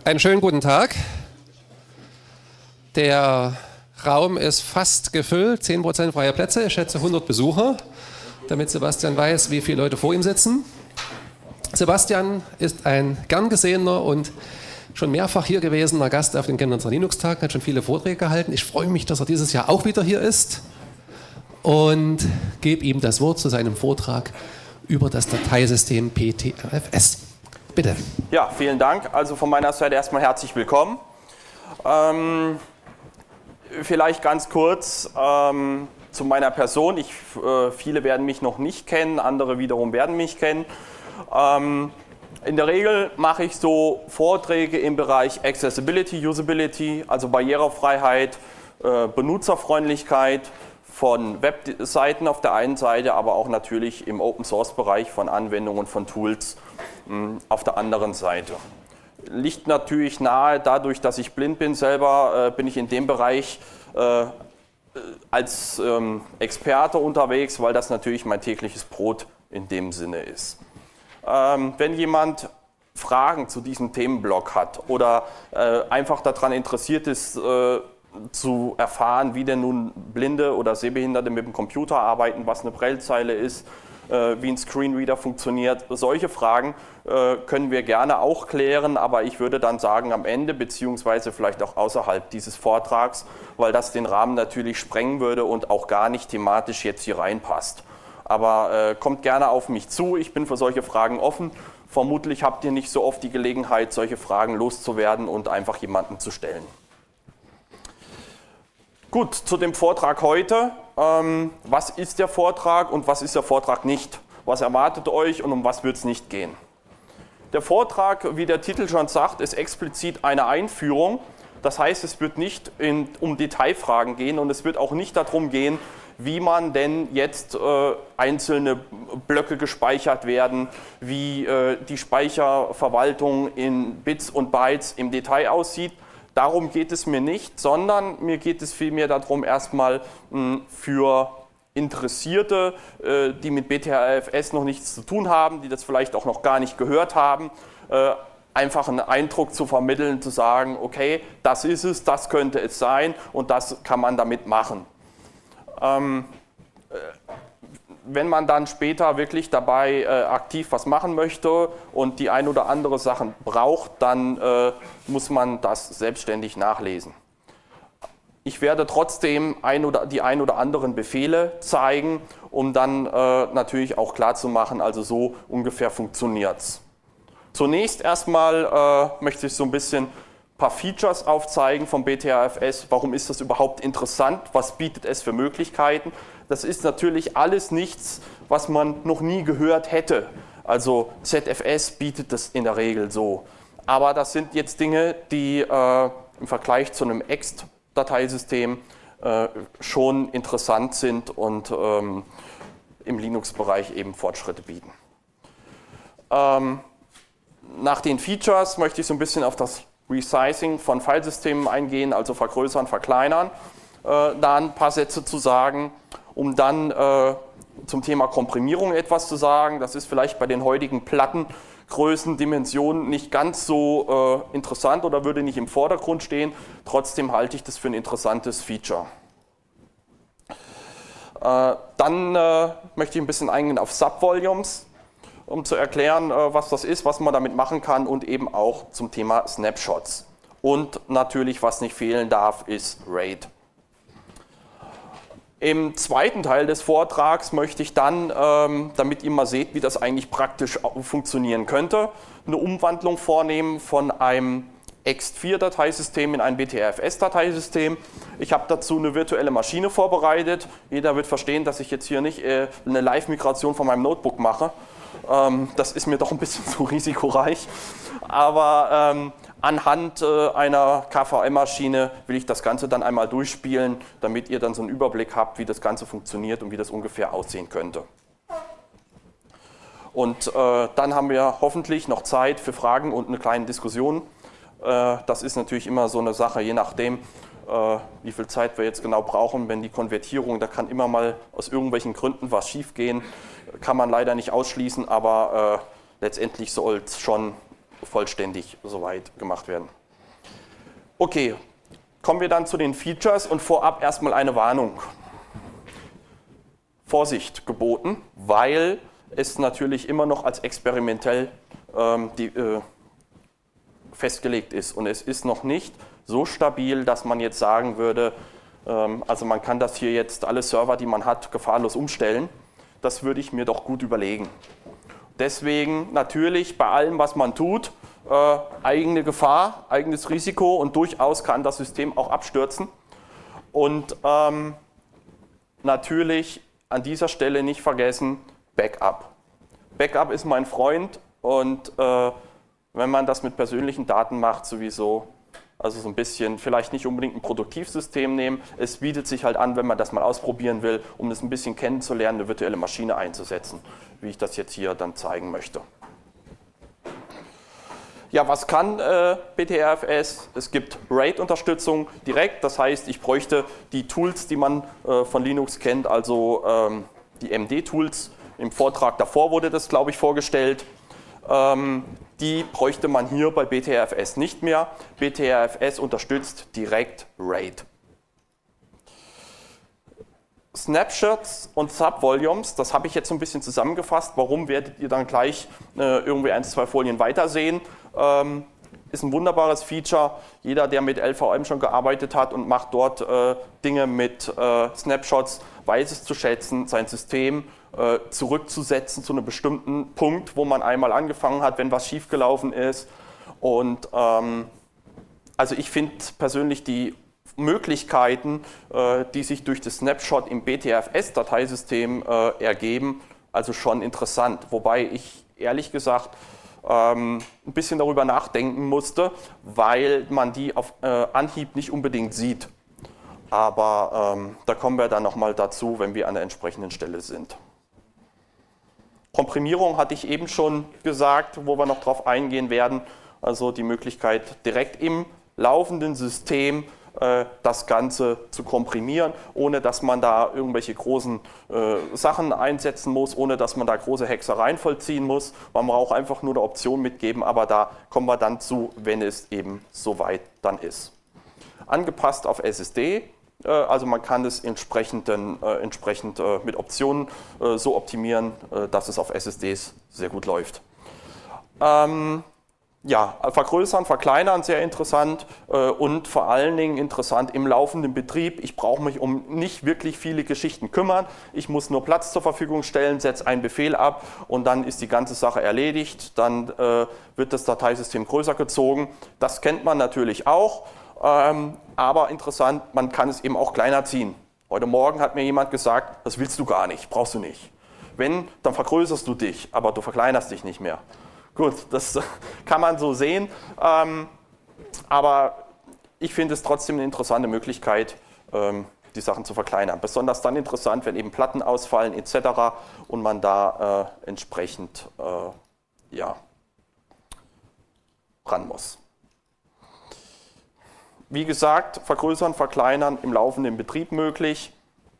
Einen schönen guten Tag. Der Raum ist fast gefüllt, 10% freie Plätze, ich schätze 100 Besucher, damit Sebastian weiß, wie viele Leute vor ihm sitzen. Sebastian ist ein gern gesehener und schon mehrfach hier gewesener Gast auf den Chemnitzer Linux-Tagen, hat schon viele Vorträge gehalten. Ich freue mich, dass er dieses Jahr auch wieder hier ist und gebe ihm das Wort zu seinem Vortrag über das Dateisystem PTRFS. Bitte. Ja, vielen Dank. Also von meiner Seite erstmal herzlich willkommen. Vielleicht ganz kurz zu meiner Person. Viele werden mich noch nicht kennen, andere wiederum werden mich kennen. In der Regel mache ich so Vorträge im Bereich Accessibility, Usability, also Barrierefreiheit, Benutzerfreundlichkeit von Webseiten auf der einen Seite, aber auch natürlich im Open-Source-Bereich von Anwendungen, von Tools auf der anderen Seite. Liegt natürlich nahe, dadurch, dass ich blind bin selber, bin ich in dem Bereich als Experte unterwegs, weil das natürlich mein tägliches Brot in dem Sinne ist. Wenn jemand Fragen zu diesem Themenblock hat oder einfach daran interessiert ist, zu erfahren, wie denn nun Blinde oder Sehbehinderte mit dem Computer arbeiten, was eine Braillezeile ist, wie ein Screenreader funktioniert. Solche Fragen können wir gerne auch klären, aber ich würde dann sagen am Ende, beziehungsweise vielleicht auch außerhalb dieses Vortrags, weil das den Rahmen natürlich sprengen würde und auch gar nicht thematisch jetzt hier reinpasst. Aber kommt gerne auf mich zu, ich bin für solche Fragen offen. Vermutlich habt ihr nicht so oft die Gelegenheit, solche Fragen loszuwerden und einfach jemanden zu stellen. Gut, zu dem Vortrag heute. Was ist der Vortrag und was ist der Vortrag nicht? Was erwartet euch und um was wird es nicht gehen? Der Vortrag, wie der Titel schon sagt, ist explizit eine Einführung. Das heißt, es wird nicht um Detailfragen gehen und es wird auch nicht darum gehen, wie man denn jetzt einzelne Blöcke gespeichert werden, wie die Speicherverwaltung in Bits und Bytes im Detail aussieht. Darum geht es mir nicht, sondern mir geht es vielmehr darum, erstmal für Interessierte, die mit BTRFS noch nichts zu tun haben, die das vielleicht auch noch gar nicht gehört haben, einfach einen Eindruck zu vermitteln, zu sagen, okay, das ist es, das könnte es sein und das kann man damit machen. Wenn man dann später wirklich dabei aktiv was machen möchte und die ein oder andere Sachen braucht, dann muss man das selbstständig nachlesen. Ich werde trotzdem die ein oder anderen Befehle zeigen, um dann natürlich auch klarzumachen, also so ungefähr funktioniert es. Zunächst erstmal möchte ich so ein bisschen ein paar Features aufzeigen vom BTRFS. Warum ist das überhaupt interessant? Was bietet es für Möglichkeiten? Das ist natürlich alles nichts, was man noch nie gehört hätte. Also ZFS bietet das in der Regel so. Aber das sind jetzt Dinge, die im Vergleich zu einem Ext-Dateisystem schon interessant sind und im Linux-Bereich eben Fortschritte bieten. Nach den Features möchte ich so ein bisschen auf das Resizing von Filesystemen eingehen, also vergrößern, verkleinern. Da ein paar Sätze zu sagen, um dann zum Thema Komprimierung etwas zu sagen. Das ist vielleicht bei den heutigen Plattengrößen, Dimensionen nicht ganz so interessant oder würde nicht im Vordergrund stehen. Trotzdem halte ich das für ein interessantes Feature. Dann möchte ich ein bisschen eingehen auf Subvolumes, um zu erklären, was das ist, was man damit machen kann und eben auch zum Thema Snapshots. Und natürlich, was nicht fehlen darf, ist RAID. Im zweiten Teil des Vortrags möchte ich dann, damit ihr mal seht, wie das eigentlich praktisch funktionieren könnte, eine Umwandlung vornehmen von einem ext4-Dateisystem in ein BTRFS-Dateisystem. Ich habe dazu eine virtuelle Maschine vorbereitet. Jeder wird verstehen, dass ich jetzt hier nicht eine Live-Migration von meinem Notebook mache. Das ist mir doch ein bisschen zu risikoreich. Aber anhand einer KVM-Maschine will ich das Ganze dann einmal durchspielen, damit ihr dann so einen Überblick habt, wie das Ganze funktioniert und wie das ungefähr aussehen könnte. Und dann haben wir hoffentlich noch Zeit für Fragen und eine kleine Diskussion. Das ist natürlich immer so eine Sache, je nachdem, wie viel Zeit wir jetzt genau brauchen. Wenn die Konvertierung, da kann immer mal aus irgendwelchen Gründen was schief gehen, kann man leider nicht ausschließen, aber letztendlich soll es schon vollständig soweit gemacht werden. Okay, kommen wir dann zu den Features und vorab erstmal eine Warnung. Vorsicht geboten, weil es natürlich immer noch als experimentell festgelegt ist und es ist noch nicht so stabil, dass man jetzt sagen würde, also man kann das hier jetzt, alle Server, die man hat, gefahrlos umstellen. Das würde ich mir doch gut überlegen. Deswegen natürlich bei allem, was man tut, eigene Gefahr, eigenes Risiko und durchaus kann das System auch abstürzen. Und natürlich an dieser Stelle nicht vergessen, Backup. Backup ist mein Freund und wenn man das mit persönlichen Daten macht, sowieso, also so ein bisschen, vielleicht nicht unbedingt ein Produktivsystem nehmen. Es bietet sich halt an, wenn man das mal ausprobieren will, um das ein bisschen kennenzulernen, eine virtuelle Maschine einzusetzen, wie ich das jetzt hier dann zeigen möchte. Ja, was kann BTRFS? Es gibt RAID-Unterstützung direkt, das heißt, ich bräuchte die Tools, die man von Linux kennt, also die MD-Tools. Im Vortrag davor wurde das, glaube ich, vorgestellt. Die bräuchte man hier bei BTRFS nicht mehr. BTRFS unterstützt direkt RAID. Snapshots und Subvolumes, das habe ich jetzt so ein bisschen zusammengefasst. Warum, werdet ihr dann gleich irgendwie 1, 2 Folien weitersehen. Ist ein wunderbares Feature. Jeder, der mit LVM schon gearbeitet hat und macht dort Dinge mit Snapshots, weiß es zu schätzen, sein System zurückzusetzen zu einem bestimmten Punkt, wo man einmal angefangen hat, wenn was schiefgelaufen ist. Und also ich finde persönlich die Möglichkeiten, die sich durch das Snapshot im BTRFS-Dateisystem ergeben, also schon interessant. Wobei ich ehrlich gesagt ein bisschen darüber nachdenken musste, weil man die auf Anhieb nicht unbedingt sieht. Aber da kommen wir dann nochmal dazu, wenn wir an der entsprechenden Stelle sind. Komprimierung hatte ich eben schon gesagt, wo wir noch drauf eingehen werden. Also die Möglichkeit, direkt im laufenden System das Ganze zu komprimieren, ohne dass man da irgendwelche großen Sachen einsetzen muss, ohne dass man da große Hexereien vollziehen muss. Man braucht einfach nur eine Option mitgeben, aber da kommen wir dann zu, wenn es eben soweit dann ist. Angepasst auf SSD. Also man kann es entsprechend mit Optionen so optimieren, dass es auf SSDs sehr gut läuft. Ja, vergrößern, verkleinern, sehr interessant und vor allen Dingen interessant im laufenden Betrieb. Ich brauche mich um nicht wirklich viele Geschichten kümmern. Ich muss nur Platz zur Verfügung stellen, setze einen Befehl ab und dann ist die ganze Sache erledigt. Dann wird das Dateisystem größer gezogen. Das kennt man natürlich auch. Aber interessant, man kann es eben auch kleiner ziehen. Heute Morgen hat mir jemand gesagt, das willst du gar nicht, brauchst du nicht. Wenn, dann vergrößerst du dich, aber du verkleinerst dich nicht mehr. Gut, das kann man so sehen, aber ich finde es trotzdem eine interessante Möglichkeit, die Sachen zu verkleinern. Besonders dann interessant, wenn eben Platten ausfallen etc. und man da entsprechend ja, ran muss. Wie gesagt, vergrößern, verkleinern im laufenden Betrieb möglich.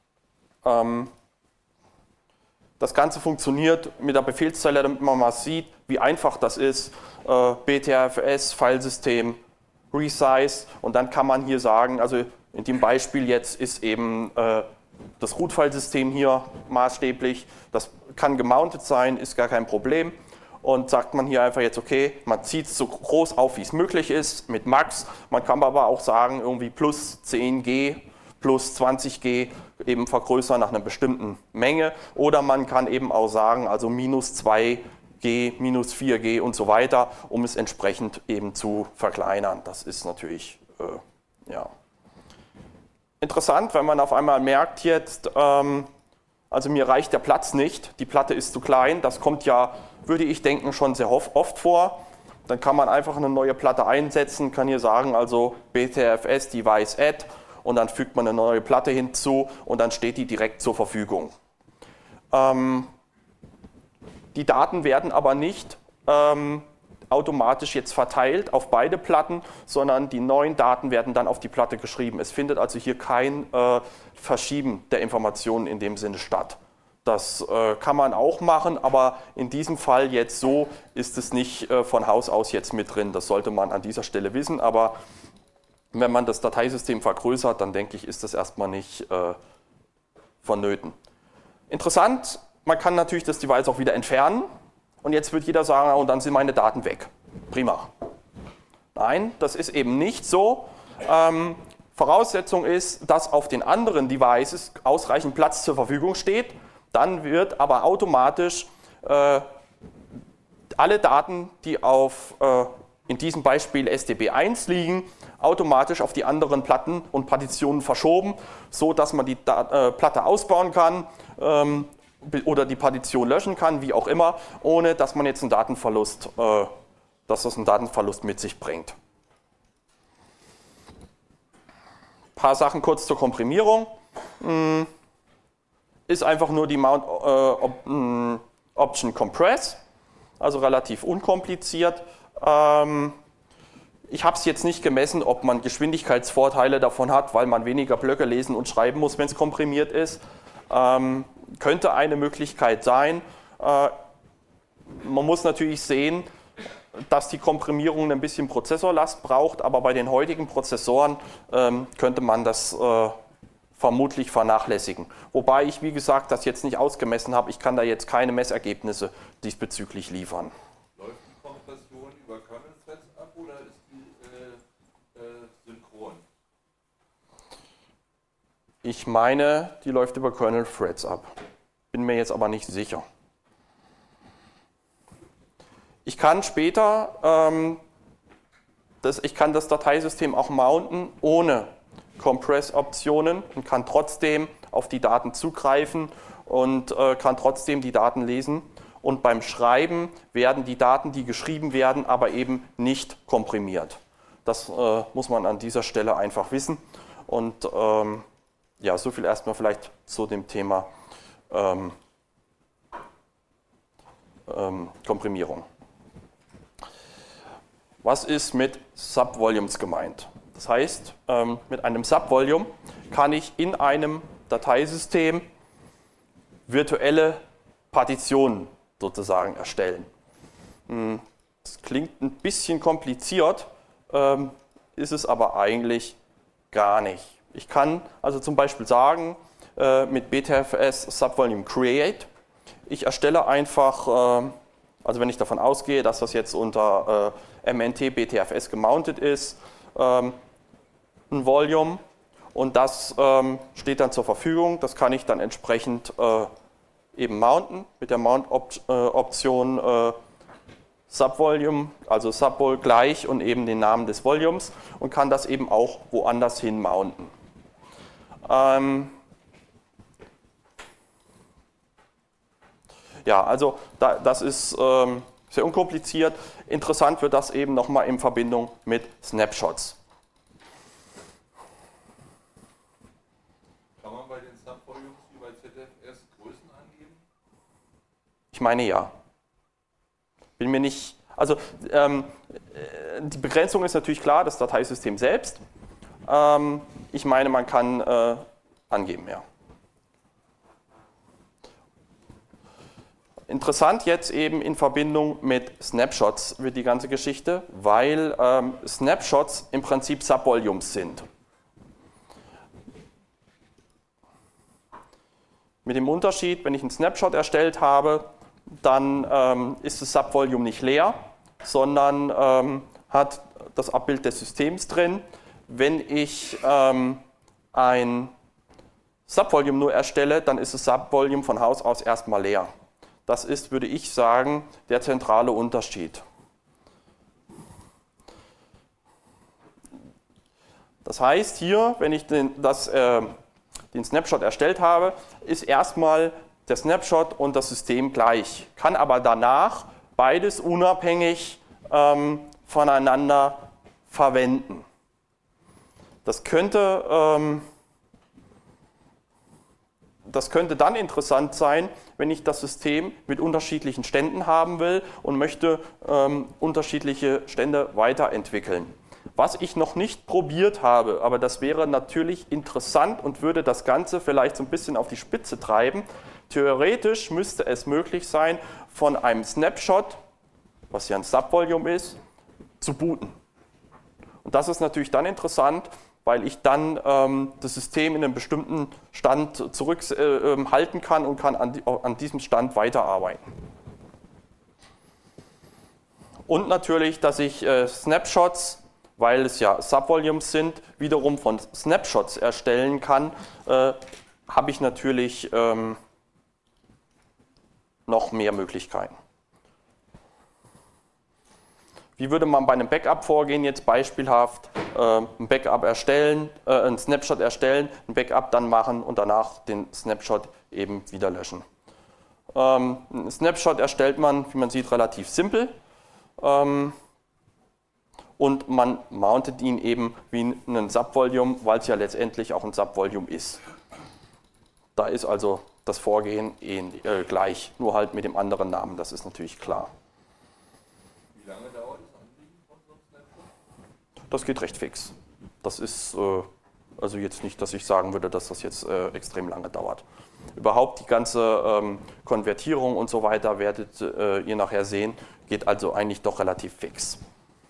Das Ganze funktioniert mit der Befehlszeile, damit man mal sieht, wie einfach das ist. BTRFS, Filesystem, Resize und dann kann man hier sagen, also in dem Beispiel jetzt ist eben das Root-Filesystem hier maßstäblich. Das kann gemountet sein, ist gar kein Problem. Und sagt man hier einfach jetzt, okay, man zieht es so groß auf, wie es möglich ist, mit Max. Man kann aber auch sagen, irgendwie plus 10G, plus 20G eben vergrößern nach einer bestimmten Menge. Oder man kann eben auch sagen, also minus 2G, minus 4G und so weiter, um es entsprechend eben zu verkleinern. Das ist natürlich, ja. Interessant, wenn man auf einmal merkt jetzt, also mir reicht der Platz nicht, die Platte ist zu klein, das kommt ja, würde ich denken, schon sehr oft vor. Dann kann man einfach eine neue Platte einsetzen, kann hier sagen, also BTRFS Device Add und dann fügt man eine neue Platte hinzu und dann steht die direkt zur Verfügung. Die Daten werden aber nicht automatisch jetzt verteilt auf beide Platten, sondern die neuen Daten werden dann auf die Platte geschrieben. Es findet also hier kein Verschieben der Informationen in dem Sinne statt. Das kann man auch machen, aber in diesem Fall jetzt so ist es nicht von Haus aus jetzt mit drin. Das sollte man an dieser Stelle wissen, aber wenn man das Dateisystem vergrößert, dann denke ich, ist das erstmal nicht vonnöten. Interessant, man kann natürlich das Device auch wieder entfernen und jetzt wird jeder sagen, und dann sind meine Daten weg. Prima. Nein, das ist eben nicht so. Voraussetzung ist, dass auf den anderen Devices ausreichend Platz zur Verfügung steht. Dann wird aber automatisch alle Daten, die auf in diesem Beispiel SDB1 liegen, automatisch auf die anderen Platten und Partitionen verschoben, so dass man die Platte ausbauen kann oder die Partition löschen kann, wie auch immer, ohne dass man jetzt einen Datenverlust, mit sich bringt. Ein paar Sachen kurz zur Komprimierung. Ist einfach nur die Mount Option Compress, also relativ unkompliziert. Ich habe es jetzt nicht gemessen, ob man Geschwindigkeitsvorteile davon hat, weil man weniger Blöcke lesen und schreiben muss, wenn es komprimiert ist. Könnte eine Möglichkeit sein. Man muss natürlich sehen, dass die Komprimierung ein bisschen Prozessorlast braucht, aber bei den heutigen Prozessoren könnte man das vermutlich vernachlässigen. Wobei ich, wie gesagt, das jetzt nicht ausgemessen habe. Ich kann da jetzt keine Messergebnisse diesbezüglich liefern. Läuft die Kompression über Kernel-Threads ab oder ist die synchron? Ich meine, die läuft über Kernel-Threads ab. Bin mir jetzt aber nicht sicher. Ich kann später ich kann das Dateisystem auch mounten ohne Compress-Optionen und kann trotzdem auf die Daten zugreifen und kann trotzdem die Daten lesen. Und beim Schreiben werden die Daten, die geschrieben werden, aber eben nicht komprimiert. Das muss man an dieser Stelle einfach wissen. Und ja, so viel erstmal vielleicht zu dem Thema Komprimierung. Was ist mit Subvolumes gemeint? Das heißt, mit einem Subvolume kann ich in einem Dateisystem virtuelle Partitionen sozusagen erstellen. Das klingt ein bisschen kompliziert, ist es aber eigentlich gar nicht. Ich kann also zum Beispiel sagen, mit BTFS Subvolume Create, ich erstelle einfach, also wenn ich davon ausgehe, dass das jetzt unter MNT BTFS gemountet ist, ein Volume und das steht dann zur Verfügung. Das kann ich dann entsprechend eben mounten mit der Mount-Option Subvolume, also Subvol gleich und eben den Namen des Volumes und kann das eben auch woanders hin mounten. Ja, also das ist sehr unkompliziert. Interessant wird das eben nochmal in Verbindung mit Snapshots. Kann man bei den Subvolumes wie bei ZFS Größen angeben? Ich meine ja. Bin mir nicht. Also die Begrenzung ist natürlich klar, das Dateisystem selbst. Ich meine, man kann angeben, ja. Interessant jetzt eben in Verbindung mit Snapshots wird die ganze Geschichte, weil Snapshots im Prinzip Subvolumes sind. Mit dem Unterschied, wenn ich einen Snapshot erstellt habe, dann ist das Subvolume nicht leer, sondern hat das Abbild des Systems drin. Wenn ich ein Subvolume nur erstelle, dann ist das Subvolume von Haus aus erstmal leer. Das ist, würde ich sagen, der zentrale Unterschied. Das heißt hier, wenn ich den Snapshot erstellt habe, ist erstmal der Snapshot und das System gleich. Kann aber danach beides unabhängig voneinander verwenden. Das könnte dann interessant sein, wenn ich das System mit unterschiedlichen Ständen haben will und möchte unterschiedliche Stände weiterentwickeln. Was ich noch nicht probiert habe, aber das wäre natürlich interessant und würde das Ganze vielleicht so ein bisschen auf die Spitze treiben, Theoretisch müsste es möglich sein, von einem Snapshot, was ja ein Subvolume ist, zu booten. Und das ist natürlich dann interessant, weil ich dann das System in einem bestimmten Stand zurückhalten kann und kann an diesem Stand weiterarbeiten. Und natürlich, dass ich Snapshots, weil es ja Subvolumes sind, wiederum von Snapshots erstellen kann, habe ich natürlich noch mehr Möglichkeiten. Wie würde man bei einem Backup vorgehen? Jetzt beispielhaft ein Backup erstellen, ein Snapshot erstellen, ein Backup dann machen und danach den Snapshot eben wieder löschen. Ein Snapshot erstellt man, wie man sieht, relativ simpel. Und man mountet ihn eben wie einen Subvolume, weil es ja letztendlich auch ein Subvolume ist. Da ist also das Vorgehen gleich, nur halt mit dem anderen Namen, das ist natürlich klar. Wie lange dauert das Anlegen von so einem Snapshot? Das geht recht fix. Das ist also jetzt nicht, dass ich sagen würde, dass das jetzt extrem lange dauert. Überhaupt die ganze Konvertierung und so weiter werdet ihr nachher sehen, geht also eigentlich doch relativ fix.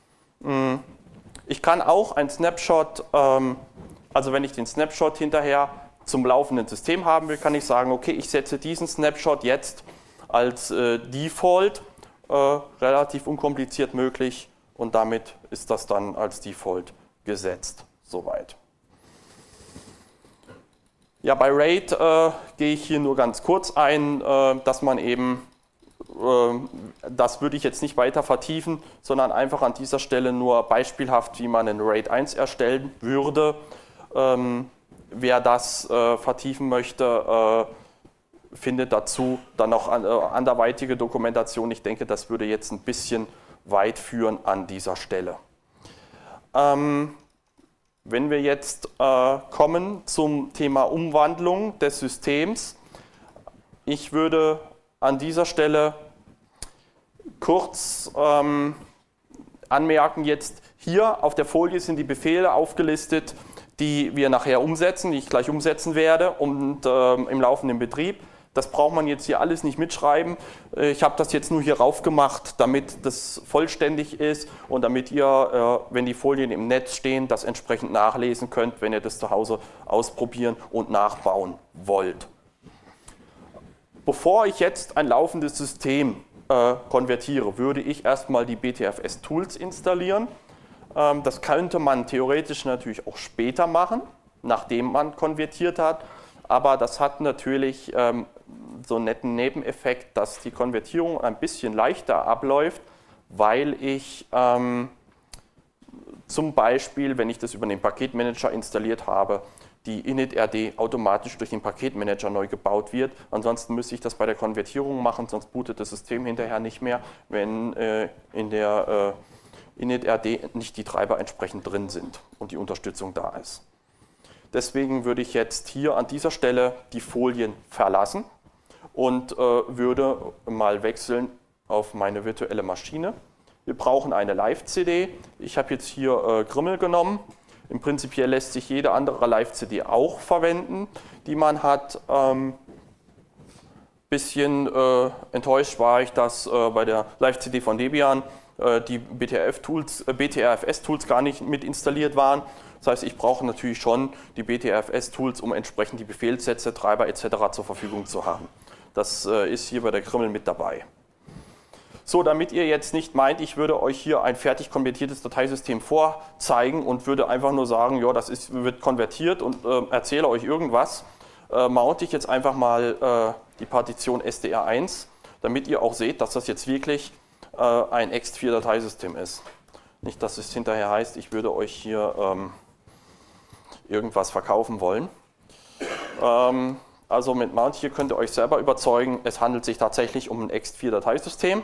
Ich kann auch ein Snapshot, also wenn ich den Snapshot hinterher zum laufenden System haben will, kann ich sagen, okay, ich setze diesen Snapshot jetzt als Default, relativ unkompliziert möglich, und damit ist das dann als Default gesetzt. Soweit. Ja, bei RAID gehe ich hier nur ganz kurz ein, dass man eben, das würde ich jetzt nicht weiter vertiefen, sondern einfach an dieser Stelle nur beispielhaft, wie man einen RAID 1 erstellen würde. Wer das vertiefen möchte, findet dazu dann noch anderweitige Dokumentation. Ich denke, das würde jetzt ein bisschen weit führen an dieser Stelle. Wenn wir jetzt kommen zum Thema Umwandlung des Systems, ich würde an dieser Stelle kurz anmerken, jetzt hier auf der Folie sind die Befehle aufgelistet, die wir nachher umsetzen, die ich gleich umsetzen werde und im laufenden Betrieb. Das braucht man jetzt hier alles nicht mitschreiben. Ich habe das jetzt nur hier rauf gemacht, damit das vollständig ist und damit ihr, wenn die Folien im Netz stehen, das entsprechend nachlesen könnt, wenn ihr das zu Hause ausprobieren und nachbauen wollt. Bevor ich jetzt ein laufendes System konvertiere, würde ich erstmal die BTFS-Tools installieren. Das könnte man theoretisch natürlich auch später machen, nachdem man konvertiert hat. Aber das hat natürlich so einen netten Nebeneffekt, dass die Konvertierung ein bisschen leichter abläuft, weil ich zum Beispiel, wenn ich das über den Paketmanager installiert habe, die init.rd automatisch durch den Paketmanager neu gebaut wird. Ansonsten müsste ich das bei der Konvertierung machen, sonst bootet das System hinterher nicht mehr, wenn in der init.rd nicht die Treiber entsprechend drin sind und die Unterstützung da ist. Deswegen würde ich jetzt hier an dieser Stelle die Folien verlassen und würde mal wechseln auf meine virtuelle Maschine. Wir brauchen eine Live-CD. Ich habe jetzt hier Grimmel genommen. Im Prinzip lässt sich jede andere Live-CD auch verwenden, die man hat. Bisschen enttäuscht war ich, dass bei der Live-CD von Debian die BTRFS-Tools gar nicht mit installiert waren. Das heißt, ich brauche natürlich schon die BTRFS-Tools, um entsprechend die Befehlssätze, Treiber etc. zur Verfügung zu haben. Das ist hier bei der Grimmel mit dabei. So, damit ihr jetzt nicht meint, ich würde euch hier ein fertig konvertiertes Dateisystem vorzeigen und würde einfach nur sagen, ja, wird konvertiert und erzähle euch irgendwas, mounte ich jetzt einfach mal die Partition SDR1, damit ihr auch seht, dass das jetzt wirklich ein ext4-Dateisystem ist. Nicht, dass es hinterher heißt, ich würde euch hier irgendwas verkaufen wollen. Also mit Mount hier könnt ihr euch selber überzeugen, es handelt sich tatsächlich um ein ext4-Dateisystem.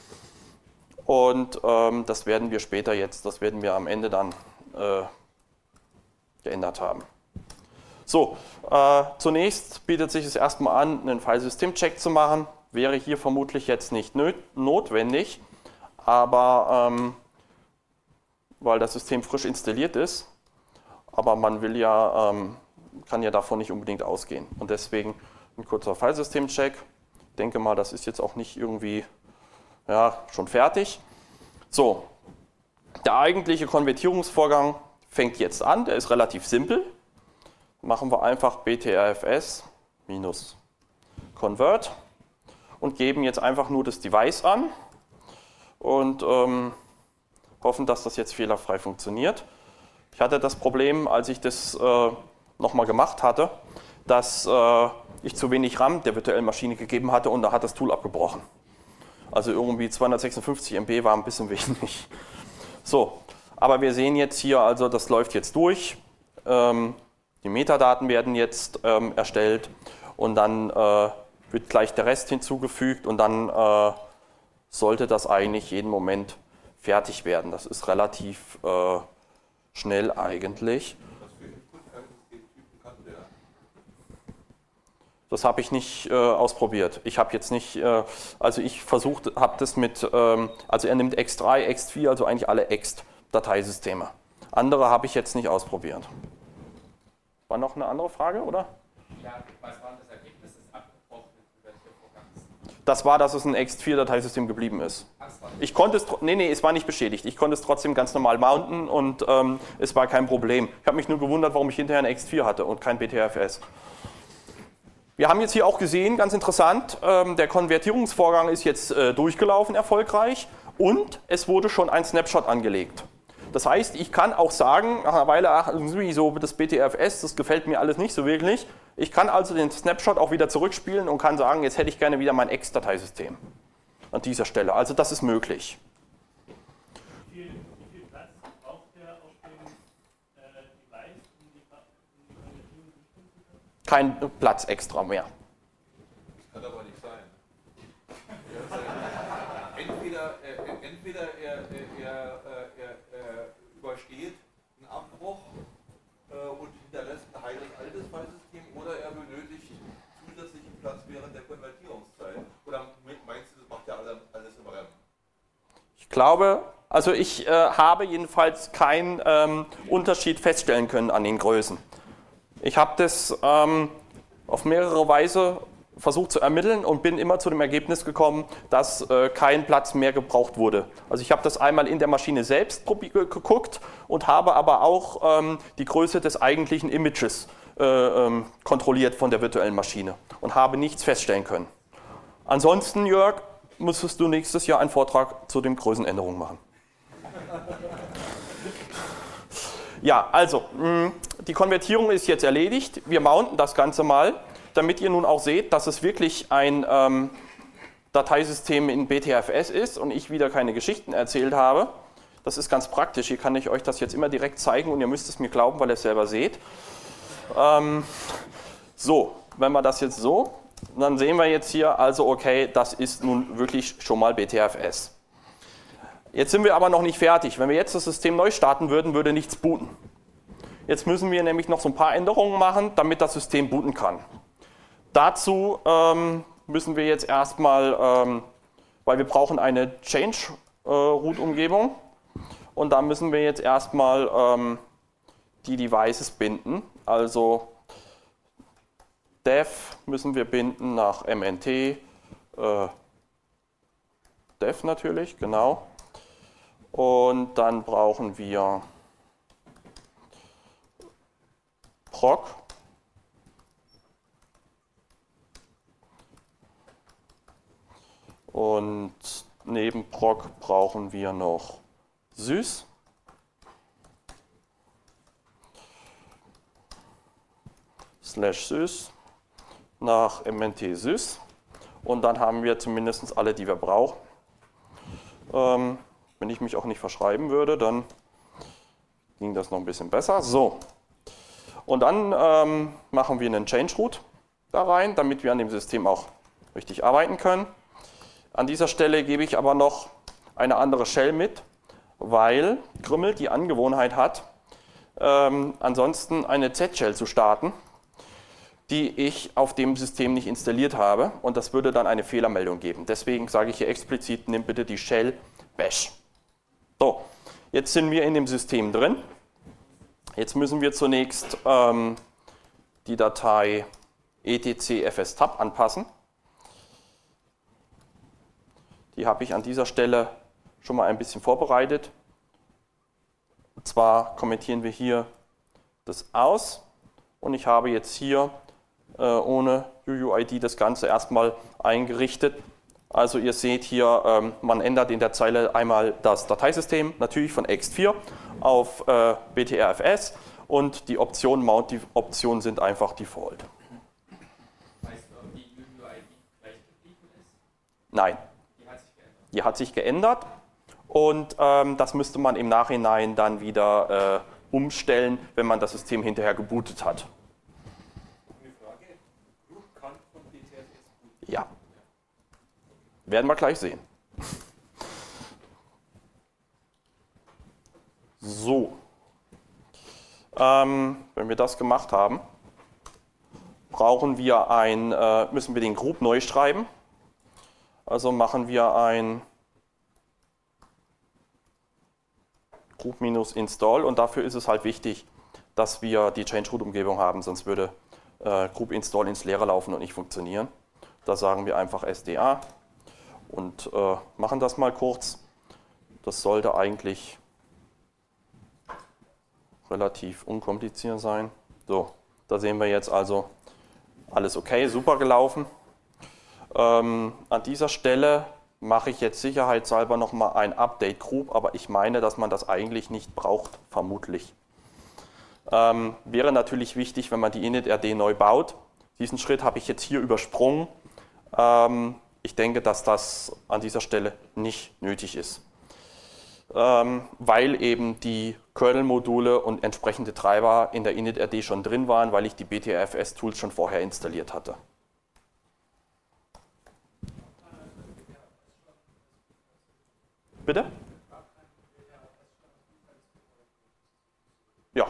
Und das werden wir später jetzt, das werden wir am Ende dann geändert haben. So, zunächst bietet sich es erstmal an, einen Filesystem-Check zu machen. Wäre hier vermutlich jetzt nicht notwendig, aber weil das System frisch installiert ist, aber man will ja, kann ja davon nicht unbedingt ausgehen. Und deswegen ein kurzer Filesystem-Check. Ich denke mal, das ist jetzt auch nicht irgendwie schon fertig. So, der eigentliche Konvertierungsvorgang fängt jetzt an, der ist relativ simpel. Machen wir einfach btrfs -convert und geben jetzt einfach nur das Device an und hoffen, dass das jetzt fehlerfrei funktioniert. Ich hatte das Problem, als ich das nochmal gemacht hatte, dass ich zu wenig RAM der virtuellen Maschine gegeben hatte und da hat das Tool abgebrochen. Also irgendwie 256 MB war ein bisschen wenig. So, aber wir sehen jetzt hier, also das läuft jetzt durch. Die Metadaten werden jetzt erstellt und dann wird gleich der Rest hinzugefügt und dann sollte das eigentlich jeden Moment fertig werden. Das ist relativ schnell eigentlich. Was für Input-Systemtypen kann der? Das habe ich nicht ausprobiert. Ich habe jetzt nicht, also ich versucht, habe das mit, also er nimmt Ext3, Ext4, also eigentlich alle Ext-Dateisysteme. Andere habe ich jetzt nicht ausprobiert. War noch eine andere Frage, oder? Ja, was war das Ergebnis des abgebrochenen Konvertiervorgangs? Das war, dass es ein Ext4-Dateisystem geblieben ist. Ich konnte es, nee, es war nicht beschädigt. Ich konnte es trotzdem ganz normal mounten und es war kein Problem. Ich habe mich nur gewundert, warum ich hinterher ein Ext4 hatte und kein BTRFS. Wir haben jetzt hier auch gesehen, ganz interessant, der Konvertierungsvorgang ist jetzt durchgelaufen erfolgreich und es wurde schon ein Snapshot angelegt. Das heißt, ich kann auch sagen, nach einer Weile, ach, so das BTRFS, das gefällt mir alles nicht so wirklich. Ich kann also den Snapshot auch wieder zurückspielen und kann sagen, jetzt hätte ich gerne wieder mein Ext-Dateisystem an dieser Stelle. Also das ist möglich. Wie viel Platz braucht der auf dem Device, um die Konvertierung durchführen zu können? Kein Platz extra mehr. Das kann aber nicht sein. Entweder er übersteht einen Abbruch und hinterlässt ein heiles altes Filesystem oder er benötigt zusätzlichen Platz während der Konvertierungszeit. Oder meinst du, das macht ja alles im RAM? Ich glaube, also ich habe jedenfalls keinen Unterschied feststellen können an den Größen. Ich habe das auf mehrere Weise versucht zu ermitteln und bin immer zu dem Ergebnis gekommen, dass kein Platz mehr gebraucht wurde. Also ich habe das einmal in der Maschine selbst geguckt und habe aber auch die Größe des eigentlichen Images kontrolliert von der virtuellen Maschine und habe nichts feststellen können. Ansonsten, Jörg, müsstest du nächstes Jahr einen Vortrag zu den Größenänderungen machen. Ja, also, die Konvertierung ist jetzt erledigt. Wir mounten das Ganze mal, damit ihr nun auch seht, dass es wirklich ein Dateisystem in BTRFS ist und ich wieder keine Geschichten erzählt habe. Das ist ganz praktisch. Hier kann ich euch das jetzt immer direkt zeigen und ihr müsst es mir glauben, weil ihr es selber seht. So, wenn wir das jetzt so, dann sehen wir jetzt hier, also okay, das ist nun wirklich schon mal BTRFS. Jetzt sind wir aber noch nicht fertig. Wenn wir jetzt das System neu starten würden, würde nichts booten. Jetzt müssen wir nämlich noch so ein paar Änderungen machen, damit das System booten kann. Dazu müssen wir jetzt erstmal, weil wir brauchen eine Change-Root-Umgebung und da müssen wir jetzt erstmal die Devices binden. Also dev müssen wir binden nach mnt, dev natürlich, genau. Und dann brauchen wir proc. Und neben proc brauchen wir noch sys. /sys nach mnt sys. Und dann haben wir zumindest alle, die wir brauchen. Wenn ich mich auch nicht verschreiben würde, dann ging das noch ein bisschen besser. So. Und dann machen wir einen Change Root da rein, damit wir an dem System auch richtig arbeiten können. An dieser Stelle gebe ich aber noch eine andere Shell mit, weil Grimmel die Angewohnheit hat, ansonsten eine Z-Shell zu starten, die ich auf dem System nicht installiert habe und das würde dann eine Fehlermeldung geben. Deswegen sage ich hier explizit, nimm bitte die Shell bash. So, jetzt sind wir in dem System drin. Jetzt müssen wir zunächst die Datei etc fstab anpassen. Die habe ich an dieser Stelle schon mal ein bisschen vorbereitet. Und zwar kommentieren wir hier das aus und ich habe jetzt hier ohne UUID das Ganze erstmal eingerichtet. Also ihr seht hier, man ändert in der Zeile einmal das Dateisystem, natürlich von ext4 auf BTRFS und die Optionen, Mount-Optionen sind einfach Default. Weißt du, ob die UUID gleich geblieben ist? Nein, Die hat sich geändert. die hat sich geändert und das müsste man im Nachhinein dann wieder umstellen, wenn man das System hinterher gebootet hat. Eine Frage. Root kann von BTRFS booten. Ja. Werden wir gleich sehen. So. Wenn wir das gemacht haben, brauchen wir müssen wir den Group neu schreiben. Also machen wir ein Group-install und dafür ist es halt wichtig, dass wir die Change-Root-Umgebung haben, sonst würde Group install ins Leere laufen und nicht funktionieren. Da sagen wir einfach SDA und machen das mal kurz. Das sollte eigentlich relativ unkompliziert sein. So, da sehen wir jetzt also alles okay, super gelaufen. An dieser Stelle mache ich jetzt sicherheitshalber nochmal ein Update Group, aber ich meine, dass man das eigentlich nicht braucht, vermutlich. Wäre natürlich wichtig, wenn man die init.rd neu baut. Diesen Schritt habe ich jetzt hier übersprungen. Ich denke, dass das an dieser Stelle nicht nötig ist, weil eben die Kernel-Module und entsprechende Treiber in der init.rd schon drin waren, weil ich die BTRFS-Tools schon vorher installiert hatte. Bitte? Ja.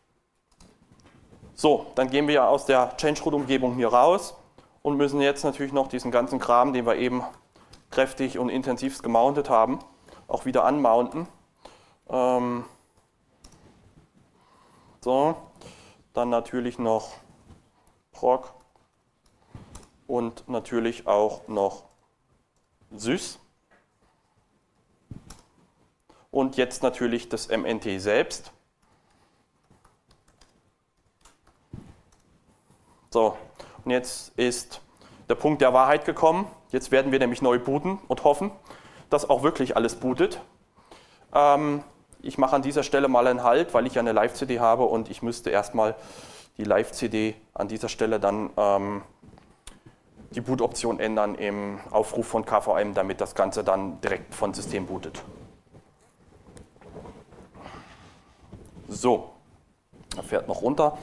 So, dann gehen wir aus der Change-Root-Umgebung hier raus und müssen jetzt natürlich noch diesen ganzen Kram, den wir eben kräftig und intensivst gemountet haben, auch wieder anmounten. So, dann natürlich noch proc und natürlich auch noch sys. Und jetzt natürlich das MNT selbst. So, und jetzt ist der Punkt der Wahrheit gekommen. Jetzt werden wir nämlich neu booten und hoffen, dass auch wirklich alles bootet. Ich mache an dieser Stelle mal einen Halt, weil ich ja eine Live-CD habe und ich müsste erstmal die Live-CD an dieser Stelle dann die Boot-Option ändern im Aufruf von KVM, damit das Ganze dann direkt von System bootet. So, er fährt noch runter.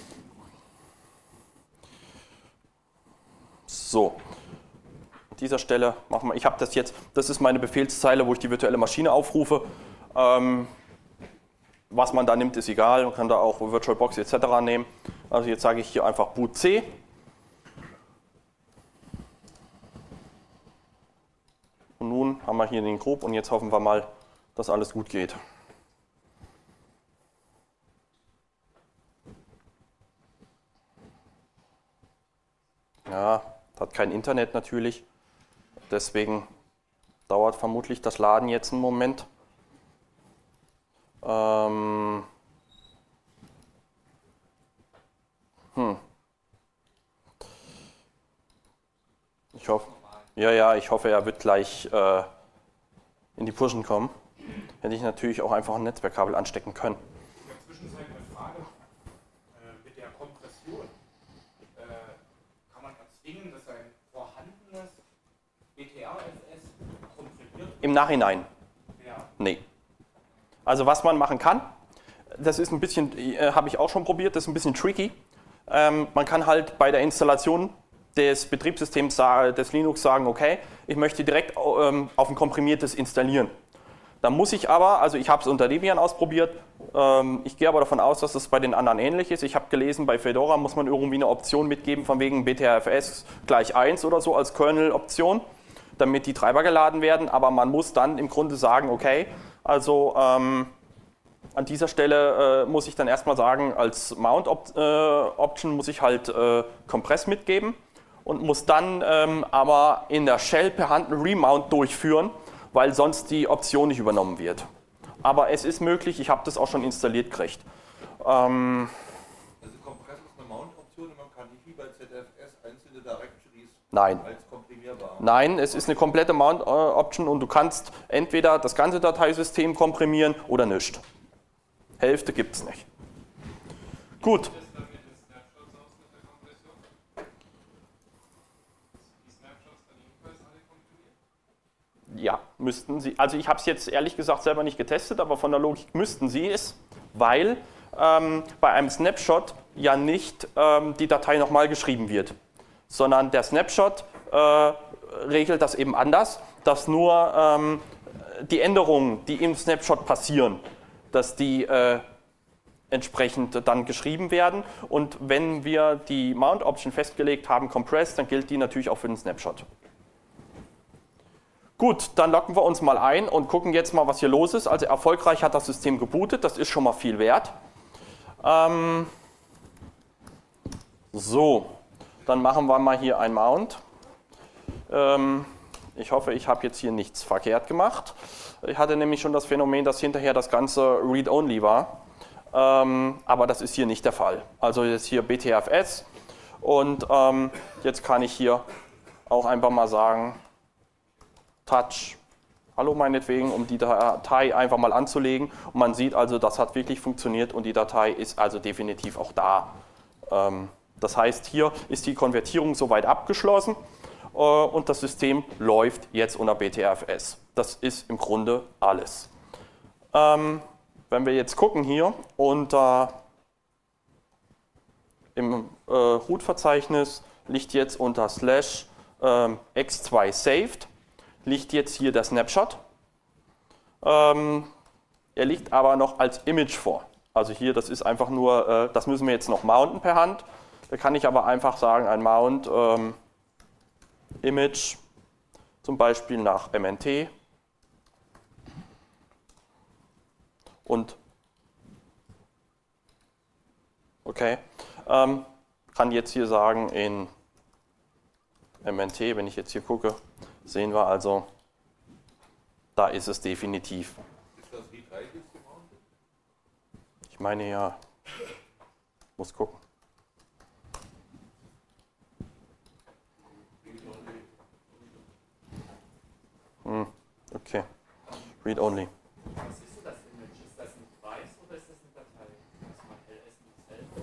So, an dieser Stelle machen wir, ich habe das jetzt, das ist meine Befehlszeile, wo ich die virtuelle Maschine aufrufe. Was man da nimmt, ist egal, man kann da auch VirtualBox etc. nehmen. Also jetzt sage ich hier einfach boot C. Und nun haben wir hier den Group und jetzt hoffen wir mal, dass alles gut geht. Ja, hat kein Internet natürlich, deswegen dauert vermutlich das Laden jetzt einen Moment. Ich hoffe, ich hoffe, er wird gleich in die Pushen kommen. Hätte ich natürlich auch einfach ein Netzwerkkabel anstecken können. In der Zwischenzeit eine Frage mit der Kompression. Kann man erzwingen, dass ein vorhandenes BTRFS komprimiert? Im Nachhinein? Ja. Nee. Also was man machen kann, das ist ein bisschen, habe ich auch schon probiert, das ist ein bisschen tricky. Man kann halt bei der Installation des Betriebssystems des Linux sagen, okay, ich möchte direkt auf ein komprimiertes installieren. Dann muss ich aber, also ich habe es unter Debian ausprobiert, ich gehe aber davon aus, dass das bei den anderen ähnlich ist. Ich habe gelesen, bei Fedora muss man irgendwie eine Option mitgeben, von wegen BTRFS gleich 1 oder so als Kernel-Option, damit die Treiber geladen werden, aber man muss dann im Grunde sagen, okay, also An dieser Stelle muss ich dann erstmal sagen, als Mount-Option muss ich halt Compress mitgeben und muss dann aber in der Shell per Hand einen Remount durchführen, weil sonst die Option nicht übernommen wird. Aber es ist möglich, ich habe das auch schon installiert gekriegt. Also Compress ist eine Mount-Option und man kann nicht wie bei ZFS einzelne Directories Nein. als komprimierbar. Nein, es ist eine komplette Mount-Option und du kannst entweder das ganze Dateisystem komprimieren oder nicht. Hälfte gibt es nicht. Gut. Ja, müssten Sie. Also ich habe es jetzt ehrlich gesagt selber nicht getestet, aber von der Logik müssten Sie es, weil bei einem Snapshot ja nicht die Datei nochmal geschrieben wird, sondern der Snapshot regelt das eben anders, dass nur die Änderungen, die im Snapshot passieren, dass die entsprechend dann geschrieben werden. Und wenn wir die Mount-Option festgelegt haben, Compress, dann gilt die natürlich auch für den Snapshot. Gut, dann loggen wir uns mal ein und gucken jetzt mal, was hier los ist. Also erfolgreich hat das System gebootet, das ist schon mal viel wert. So, dann machen wir mal hier ein Mount. Ich hoffe, ich habe jetzt hier nichts verkehrt gemacht. Ich hatte nämlich schon das Phänomen, dass hinterher das Ganze Read-Only war. Aber das ist hier nicht der Fall. Also jetzt hier BTFS und jetzt kann ich hier auch einfach mal sagen, Touch, hallo meinetwegen, um die Datei einfach mal anzulegen. Und man sieht also, das hat wirklich funktioniert und die Datei ist also definitiv auch da. Das heißt, hier ist die Konvertierung soweit abgeschlossen und das System läuft jetzt unter BTFS. Das ist im Grunde alles. Wenn wir jetzt gucken hier unter im Root-Verzeichnis liegt jetzt unter /x2 saved, liegt jetzt hier der Snapshot. Er liegt aber noch als Image vor. Also hier, das ist einfach nur, das müssen wir jetzt noch mounten per Hand. Da kann ich aber einfach sagen, ein Mount Image, zum Beispiel nach MNT. Und okay, kann jetzt hier sagen in MNT, wenn ich jetzt hier gucke, sehen wir also, da ist es definitiv. Ist das Read-Write jetzt gemountet? Ich meine ja, muss gucken. Okay, Read-Only. Was ist denn das Image? Ist das ein Weiß oder ist das eine Datei? Ist mal LS nicht selber?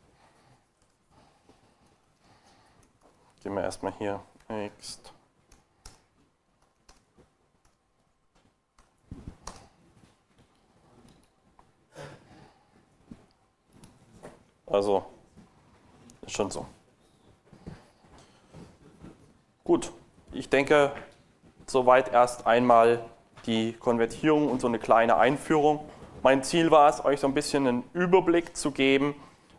Gehen wir erstmal hier Next. Also, ist schon so. Gut, ich denke, soweit erst einmal die Konvertierung und so eine kleine Einführung. Mein Ziel war es, euch so ein bisschen einen Überblick zu geben,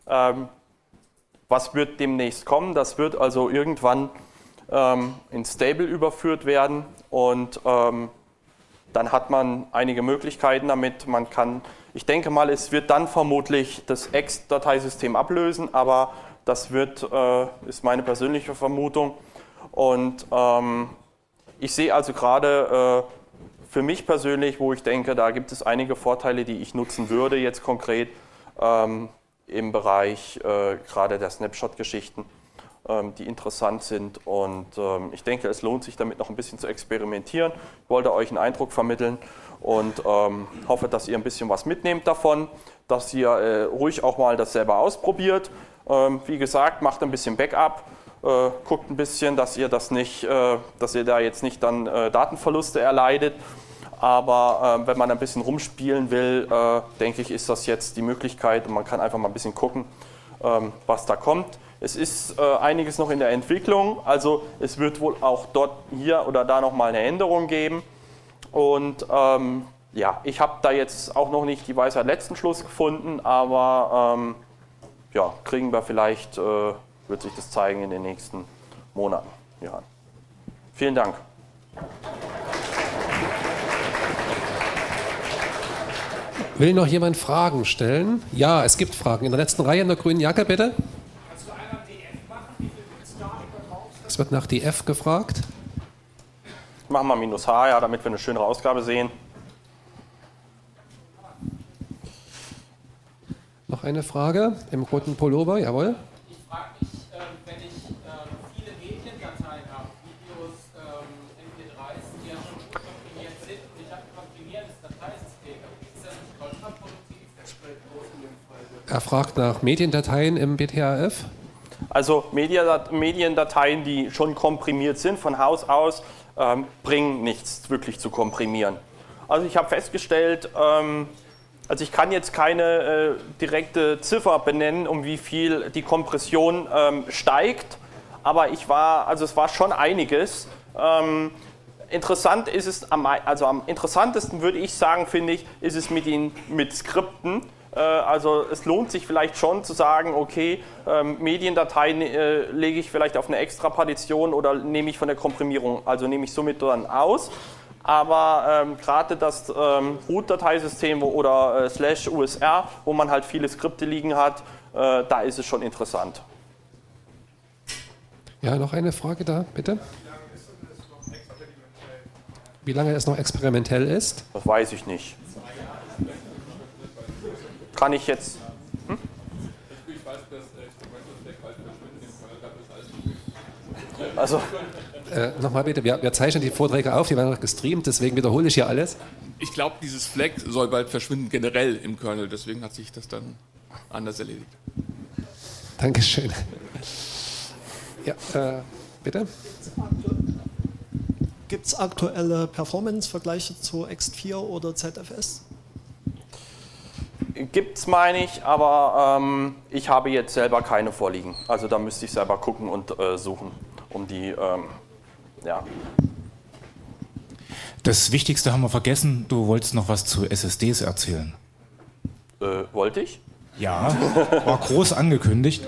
was wird demnächst kommen. Das wird also irgendwann in Stable überführt werden und dann hat man einige Möglichkeiten damit. Man kann, ich denke mal, es wird dann vermutlich das X-Dateisystem ablösen, aber das wird, ist meine persönliche Vermutung. Und ich sehe also gerade für mich persönlich, wo ich denke, da gibt es einige Vorteile, die ich nutzen würde, jetzt konkret im Bereich gerade der Snapshot-Geschichten, die interessant sind. Und ich denke, es lohnt sich damit noch ein bisschen zu experimentieren. Ich wollte euch einen Eindruck vermitteln und hoffe, dass ihr ein bisschen was mitnehmt davon, dass ihr ruhig auch mal das selber ausprobiert. Wie gesagt, macht ein bisschen Backup. Guckt ein bisschen, dass ihr das nicht, dass ihr da jetzt nicht dann Datenverluste erleidet. Aber wenn man ein bisschen rumspielen will, denke ich, ist das jetzt die Möglichkeit und man kann einfach mal ein bisschen gucken, was da kommt. Es ist einiges noch in der Entwicklung, also es wird wohl auch dort, hier oder da nochmal eine Änderung geben. Und ja, ich habe da jetzt auch noch nicht die Weisheit letzten Schluss gefunden, aber ja, kriegen wir vielleicht, wird sich das zeigen in den nächsten Monaten. Ja. Vielen Dank. Will noch jemand Fragen stellen? Ja, es gibt Fragen. In der letzten Reihe in der grünen Jacke, bitte. Kannst du einmal DF machen? Wie viel willst du da drauf? Es wird nach DF gefragt. Machen wir -H, ja, damit wir eine schönere Ausgabe sehen. Noch eine Frage im roten Pullover, jawohl. Ich frage mich, wenn ich viele Mediendateien habe, Videos, MP3s, die ja schon komprimiert sind und ich habe ein komprimiertes Dateisystem, ist das nicht kontraproduktiv? Er fragt nach Mediendateien im BTRF. Also Mediendateien, die schon komprimiert sind von Haus aus, bringen nichts wirklich zu komprimieren. Also ich habe festgestellt, also ich kann jetzt keine direkte Ziffer benennen, um wie viel die Kompression steigt, aber es war schon einiges. Interessant ist es, am interessantesten würde ich sagen, finde ich, ist es mit Skripten. Also es lohnt sich vielleicht schon zu sagen, okay, Mediendateien lege ich vielleicht auf eine Extra-Partition oder nehme ich von der Komprimierung, also nehme ich somit dann aus. Aber gerade das Root-Dateisystem oder /USR, wo man halt viele Skripte liegen hat, da ist es schon interessant. Ja, noch eine Frage da, bitte. Wie lange es noch experimentell ist? Das weiß ich nicht. Kann ich jetzt... Also... Nochmal bitte, wir zeichnen die Vorträge auf, die werden noch gestreamt, deswegen wiederhole ich hier alles. Ich glaube, dieses Flag soll bald verschwinden, generell im Kernel, deswegen hat sich das dann anders erledigt. Dankeschön. Ja, bitte? Gibt es aktuelle Performance-Vergleiche zu Ext4 oder ZFS? Gibt's, meine ich, aber ich habe jetzt selber keine vorliegen. Also da müsste ich selber gucken und suchen, um die, ja. Das Wichtigste haben wir vergessen, du wolltest noch was zu SSDs erzählen. Wollte ich? Ja, war groß angekündigt.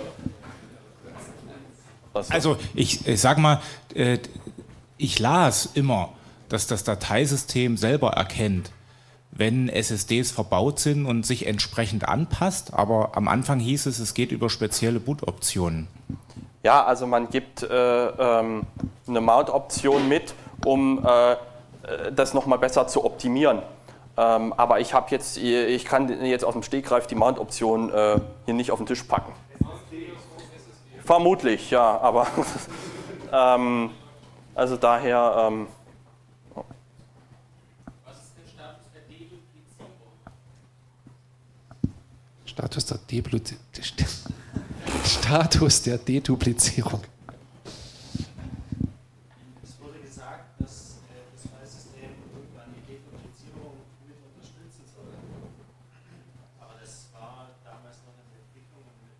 Also ich sag mal, ich las immer, dass das Dateisystem selber erkennt, wenn SSDs verbaut sind und sich entsprechend anpasst, aber am Anfang hieß es, es geht über spezielle Boot-Optionen. Ja, also man gibt eine Mount-Option mit, um das nochmal besser zu optimieren. Aber ich kann jetzt aus dem Stegreif die Mount-Option hier nicht auf den Tisch packen. Vermutlich, ja, aber also daher... Status der Deduplizierung. Es wurde gesagt, dass das Filesystem irgendwann die Deduplizierung mit unterstützen soll. Aber das war damals noch in der Entwicklung mit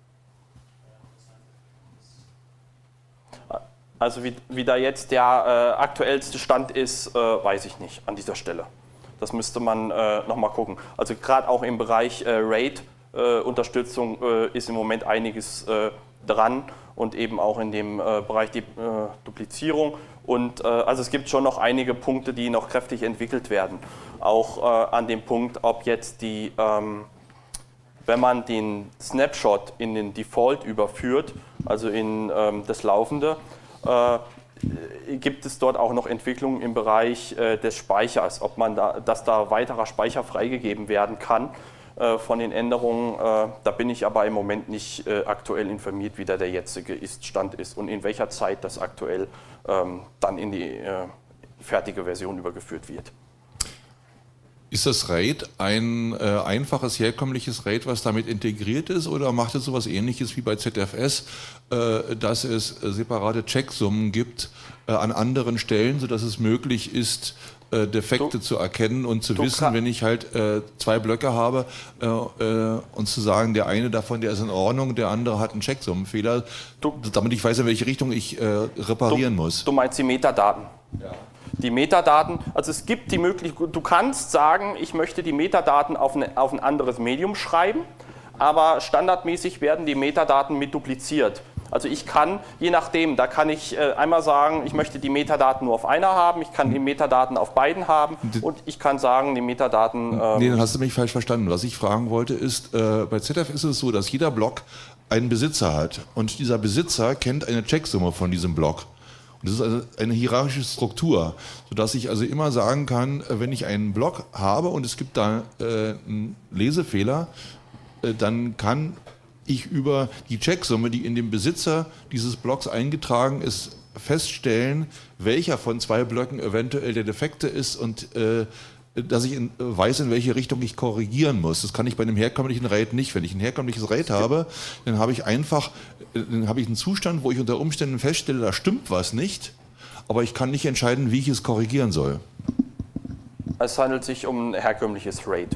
drin. Also wie da jetzt der aktuellste Stand ist, weiß ich nicht an dieser Stelle. Das müsste man nochmal gucken. Also gerade auch im Bereich RAID-Unterstützung ist im Moment einiges dran und eben auch in dem Bereich Duplizierung. Und also es gibt schon noch einige Punkte, die noch kräftig entwickelt werden. Auch an dem Punkt, ob jetzt wenn man den Snapshot in den Default überführt, also in das Laufende, gibt es dort auch noch Entwicklungen im Bereich des Speichers, ob man dass da weiterer Speicher freigegeben werden kann von den Änderungen. Da bin ich aber im Moment nicht aktuell informiert, wie der jetzige Ist-Stand ist und in welcher Zeit das aktuell dann in die fertige Version übergeführt wird. Ist das RAID ein einfaches, herkömmliches RAID, was damit integriert ist, oder macht es sowas Ähnliches wie bei ZFS, dass es separate Checksummen gibt an anderen Stellen, sodass es möglich ist, Defekte zu erkennen und zu wissen, wenn ich halt zwei Blöcke habe und zu sagen, der eine davon, der ist in Ordnung, der andere hat einen Checksummenfehler, damit ich weiß, in welche Richtung ich reparieren muss. Du meinst die Metadaten? Ja. Die Metadaten, also es gibt die Möglichkeit, du kannst sagen, ich möchte die Metadaten auf ein anderes Medium schreiben, aber standardmäßig werden die Metadaten mit dupliziert. Also ich kann, je nachdem, da kann ich einmal sagen, ich möchte die Metadaten nur auf einer haben, ich kann die Metadaten auf beiden haben und ich kann sagen, die Metadaten... Nee, dann hast du mich falsch verstanden. Was ich fragen wollte ist, bei ZF ist es so, dass jeder Block einen Besitzer hat und dieser Besitzer kennt eine Checksumme von diesem Block. Und das ist also eine hierarchische Struktur, sodass ich also immer sagen kann, wenn ich einen Block habe und es gibt da einen Lesefehler, dann kann ich über die Checksumme, die in dem Besitzer dieses Blocks eingetragen ist, feststellen, welcher von zwei Blöcken eventuell der defekte ist und dass ich weiß, in welche Richtung ich korrigieren muss. Das kann ich bei einem herkömmlichen RAID nicht. Wenn ich ein herkömmliches RAID habe, dann habe ich einen Zustand, wo ich unter Umständen feststelle, da stimmt was nicht, aber ich kann nicht entscheiden, wie ich es korrigieren soll. Es handelt sich um ein herkömmliches RAID.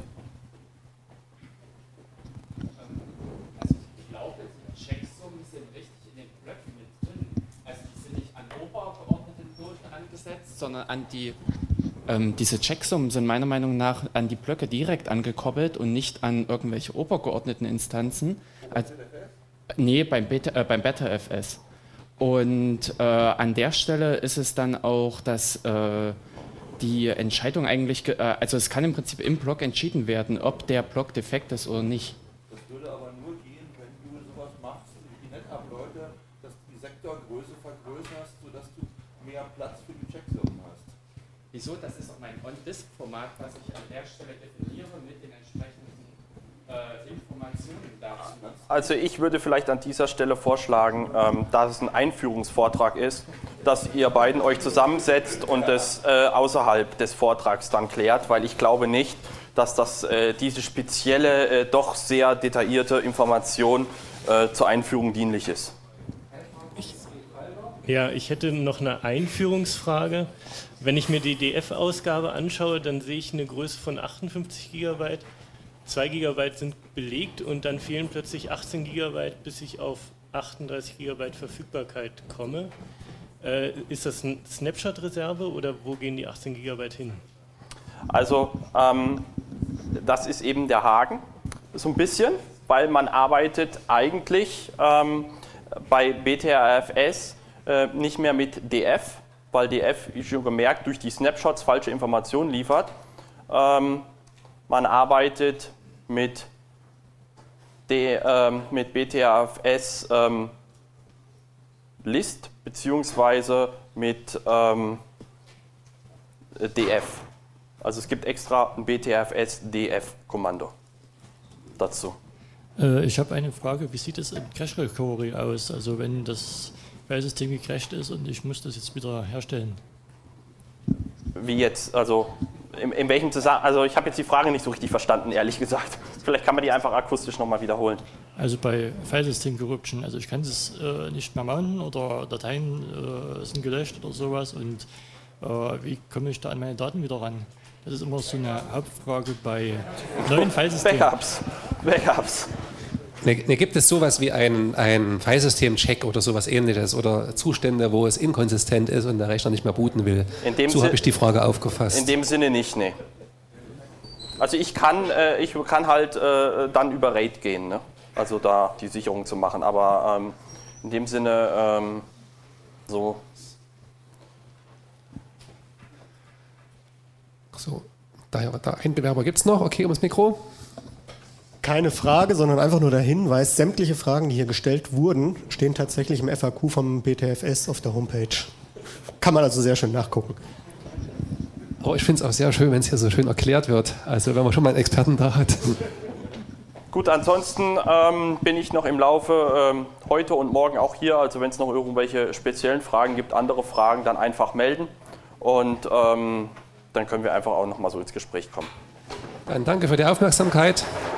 Also ich glaube, die Checksummen sind richtig in den Blöcken mit drin. Also die sind nicht an obergeordneten Knoten angesetzt, sondern an die... Diese Checksummen sind meiner Meinung nach an die Blöcke direkt angekoppelt und nicht an irgendwelche obergeordneten Instanzen. Nee, beim BetaFS. Und an der Stelle ist es dann auch, dass die Entscheidung eigentlich, also es kann im Prinzip im Block entschieden werden, ob der Block defekt ist oder nicht. Das würde aber nur gehen, wenn du sowas machst, wie die NetApp-Leute, dass du die Sektorgröße vergrößerst, sodass du mehr Platz für die Checksummen hast. Wieso? Das ist auch mein On-Disk-Format, was ich an der Stelle definiere mit den entsprechenden Informationen dazu. Also ich würde vielleicht an dieser Stelle vorschlagen, dass es ein Einführungsvortrag ist, dass ihr beiden euch zusammensetzt und es außerhalb des Vortrags dann klärt, weil ich glaube nicht, dass das diese spezielle, doch sehr detaillierte Information zur Einführung dienlich ist. Ja, ich hätte noch eine Einführungsfrage. Wenn ich mir die DF-Ausgabe anschaue, dann sehe ich eine Größe von 58 GB. 2 GB sind belegt und dann fehlen plötzlich 18 GB, bis ich auf 38 GB Verfügbarkeit komme. Ist das eine Snapshot-Reserve oder wo gehen die 18 GB hin? Also das ist eben der Haken, so ein bisschen, weil man arbeitet eigentlich bei BTRFS nicht mehr mit DF, weil DF, wie schon gemerkt, durch die Snapshots falsche Informationen liefert. Man arbeitet mit BTRFS List beziehungsweise mit DF. Also es gibt extra ein BTRFS DF Kommando dazu. Ich habe eine Frage, wie sieht es im Cache Recovery aus? Also wenn das Filesystem gecrashed ist und ich muss das jetzt wieder herstellen. Wie jetzt? Also in welchem Zusammenhang? Also ich habe jetzt die Frage nicht so richtig verstanden, ehrlich gesagt. Vielleicht kann man die einfach akustisch nochmal wiederholen. Also bei Filesystem Corruption, also ich kann es nicht mehr machen oder Dateien sind gelöscht oder sowas und wie komme ich da an meine Daten wieder ran? Das ist immer so eine Hauptfrage bei neuen Filesystemen. Backups. Gibt es sowas wie ein Filesystem-Check oder sowas ähnliches oder Zustände, wo es inkonsistent ist und der Rechner nicht mehr booten will? So habe ich die Frage aufgefasst. In dem Sinne nicht, nee. Also ich kann halt dann über RAID gehen, ne? Also da die Sicherung zu machen, aber in dem Sinne so. So, da ein Bewerber gibt es noch. Okay, ums Mikro. Keine Frage, sondern einfach nur der Hinweis, sämtliche Fragen, die hier gestellt wurden, stehen tatsächlich im FAQ vom BTFS auf der Homepage. Kann man also sehr schön nachgucken. Oh, ich finde es auch sehr schön, wenn es hier so schön erklärt wird. Also wenn man schon mal einen Experten da hat. Gut, ansonsten bin ich noch im Laufe heute und morgen auch hier. Also wenn es noch irgendwelche speziellen Fragen gibt, andere Fragen, dann einfach melden. Und dann können wir einfach auch noch mal so ins Gespräch kommen. Dann danke für die Aufmerksamkeit.